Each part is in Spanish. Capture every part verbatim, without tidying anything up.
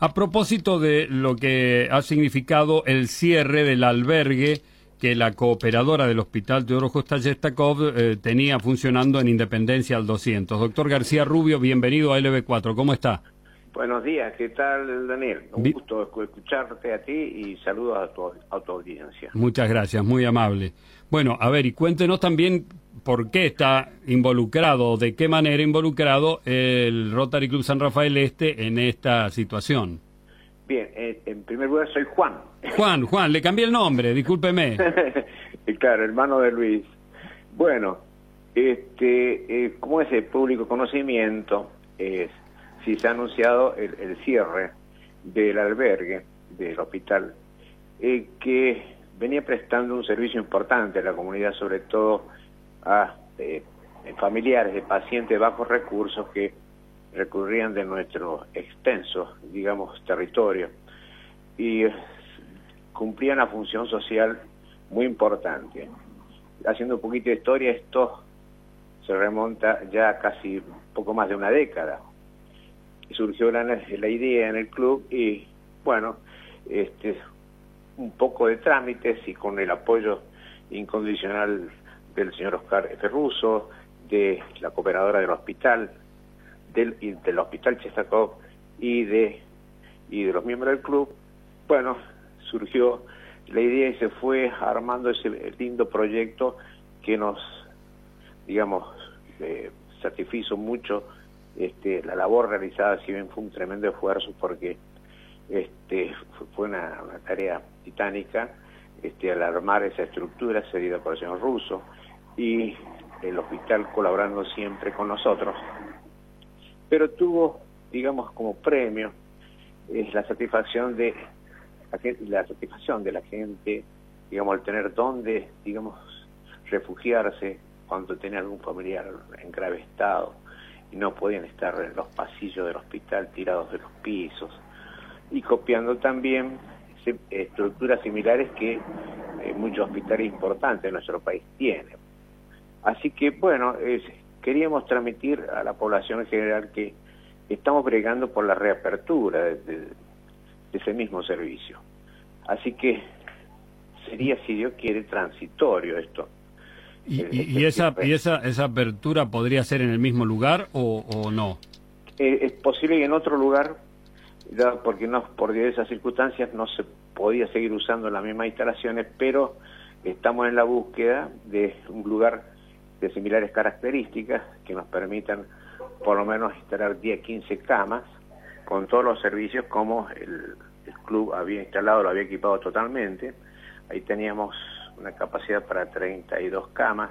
A propósito de lo que ha significado el cierre del albergue que la cooperadora del Hospital Teodoro Josta-Yestakov eh, tenía funcionando en Independencia al doscientos. Doctor García Rubio, bienvenido a L B cuatro. ¿Cómo está? Buenos días, ¿qué tal, Daniel? Un Bi- gusto escucharte a ti y saludos a tu, a tu audiencia. Muchas gracias, muy amable. Bueno, a ver, y cuéntenos también por qué está involucrado, o de qué manera involucrado el Rotary Club San Rafael Este en esta situación. Bien, eh, en primer lugar soy Juan. Juan, Juan, le cambié el nombre, discúlpeme. Claro, hermano de Luis. Bueno, este, eh, como es el público conocimiento, es si se ha anunciado el, el cierre del albergue del hospital, eh, que venía prestando un servicio importante a la comunidad, sobre todo a eh, familiares de pacientes de bajos recursos que recurrían de nuestro extenso, digamos, territorio, y eh, cumplían una función social muy importante. Haciendo un poquito de historia, esto se remonta ya a casi poco más de una década. Surgió la, la idea en el club y, bueno, este, un poco de trámites y con el apoyo incondicional del señor Oscar Ferruso, de la cooperadora del hospital, del, y del hospital Yestakov y de, y de los miembros del club, bueno, surgió la idea y se fue armando ese lindo proyecto que nos, digamos, eh, satisfizo mucho este, la labor realizada, si bien fue un tremendo esfuerzo porque este, fue una, una tarea titánica, este, al armar esa estructura cedida por el señor Russo y el hospital colaborando siempre con nosotros, pero tuvo, digamos, como premio es la satisfacción de la satisfacción de la gente, digamos, al tener dónde, digamos, refugiarse cuando tenía algún familiar en grave estado y no podían estar en los pasillos del hospital tirados de los pisos, y copiando también se, estructuras similares que eh, muchos hospitales importantes de nuestro país tienen. Así que, bueno, eh, queríamos transmitir a la población en general que estamos bregando por la reapertura de, de, de ese mismo servicio. Así que sería, si Dios quiere, transitorio esto. ¿Y, el, y, este y, esa, y esa, esa apertura podría ser en el mismo lugar o, o no? Eh, es posible que en otro lugar, porque no, por diversas circunstancias no se podía seguir usando las mismas instalaciones, pero estamos en la búsqueda de un lugar de similares características que nos permitan por lo menos instalar diez, quince camas con todos los servicios como el, el club había instalado, lo había equipado totalmente. Ahí teníamos una capacidad para treinta y dos camas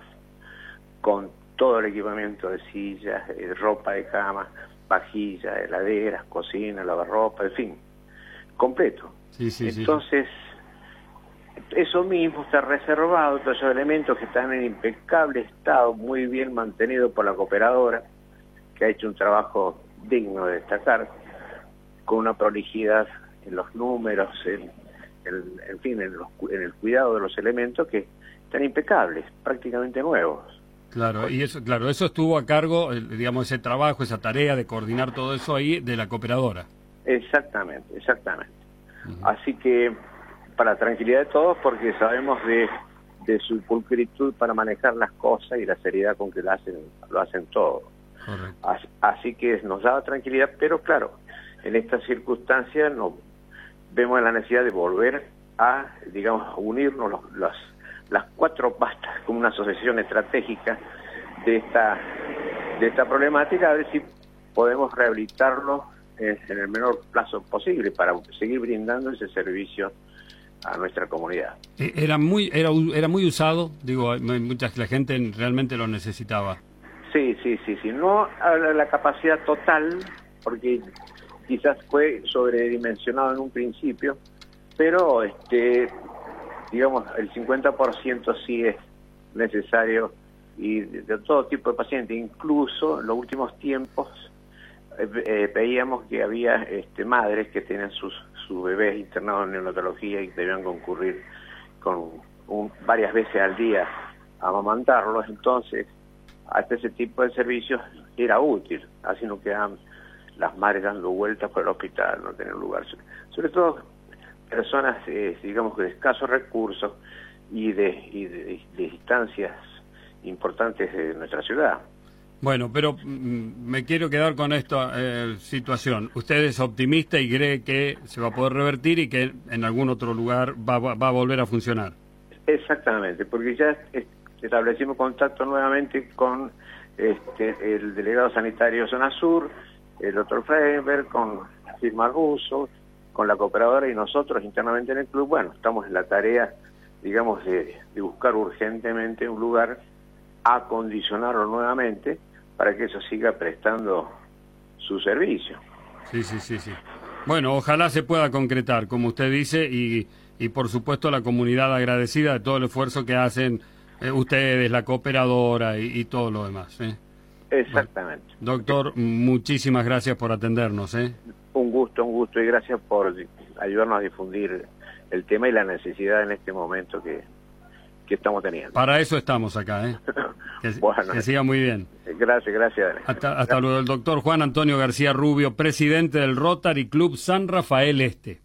con todo el equipamiento de sillas, de ropa de cama, vajillas, heladeras, cocina, lavarropa, en fin, completo. Sí, sí, Entonces, sí. Eso mismo está reservado, todos esos elementos que están en impecable estado, muy bien mantenido por la cooperadora, que ha hecho un trabajo digno de destacar, con una prolijidad en los números, en, en, en fin, en, los, en el cuidado de los elementos que están impecables, prácticamente nuevos. Claro, y eso, claro, eso estuvo a cargo, digamos, ese trabajo, esa tarea de coordinar todo eso ahí de la cooperadora. Exactamente, exactamente. Uh-huh. Así que, para tranquilidad de todos, porque sabemos de, de su pulcritud para manejar las cosas y la seriedad con que lo hacen, lo hacen todo. Así, así que nos da tranquilidad, pero claro, en estas circunstancias nos vemos la necesidad de volver a, digamos, unirnos los, los, las cuatro pastas como una asociación estratégica de esta, de esta problemática, a ver si podemos rehabilitarlo en, en el menor plazo posible para seguir brindando ese servicio a nuestra comunidad. Era muy, era, era muy usado, digo, mucha la gente realmente lo necesitaba. Sí, sí, sí, sí, no a la capacidad total, porque quizás fue sobredimensionado en un principio, pero este, digamos, el cincuenta por ciento sí es necesario y de, de todo tipo de pacientes, incluso en los últimos tiempos eh, eh, veíamos que había este, madres que tenían sus, sus bebés internados en neonatología y debían concurrir con un, varias veces al día a amamantarlos, entonces hasta ese tipo de servicios era útil, así no quedaban las madres dando vueltas por el hospital, no tener lugar. Sobre todo personas, eh, digamos, de escasos recursos y de, y de, de distancias importantes de nuestra ciudad. Bueno, pero mm, me quiero quedar con esta eh, situación. Usted es optimista y cree que se va a poder revertir y que en algún otro lugar va, va, va a volver a funcionar. Exactamente, porque ya establecimos contacto nuevamente con este, el delegado sanitario Zona Sur, el doctor Freiberg, con la firma Russo, con la cooperadora y nosotros internamente en el club. Bueno, estamos en la tarea, digamos, de, de buscar urgentemente un lugar, acondicionarlo nuevamente para que eso siga prestando su servicio. Sí, sí, sí, sí. Bueno, ojalá se pueda concretar, como usted dice, y, y por supuesto la comunidad agradecida de todo el esfuerzo que hacen eh, ustedes, la cooperadora y, y todo lo demás. ¿eh? Exactamente. Bueno, doctor, muchísimas gracias por atendernos. ¿eh? Un gusto, un gusto y gracias por ayudarnos a difundir el tema y la necesidad en este momento que, que estamos teniendo. Para eso estamos acá, ¿eh? Que, bueno, que siga muy bien. Gracias, gracias. Hasta, hasta gracias. luego. El doctor Juan Antonio García Rubio, presidente del Rotary Club San Rafael Este.